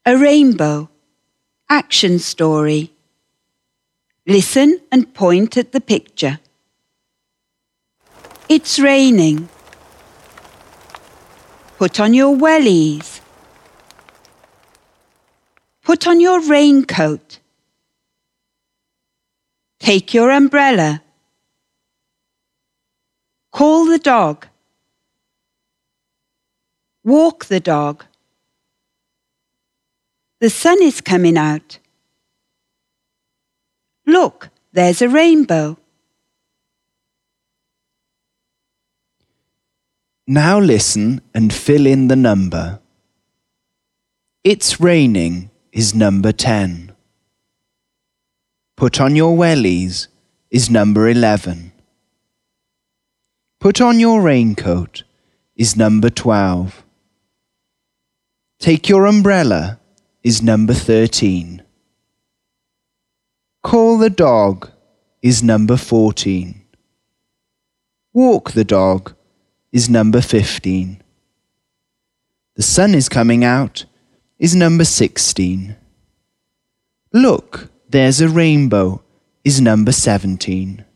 A rainbow. Action story. Listen and point at the picture. It's raining. Put on your wellies. Put on your raincoat. Take your umbrella. Call the dog. Walk the dog. The sun is coming out. Look, there's a rainbow. Now listen and fill in the number. It's raining is number 10. Put on your wellies is number 11. Put on your raincoat is number 12. Take your umbrella is number 13. Call the dog is number 14. Walk the dog is number 15. The sun is coming out is number 16. Look, there's a rainbow is number 17.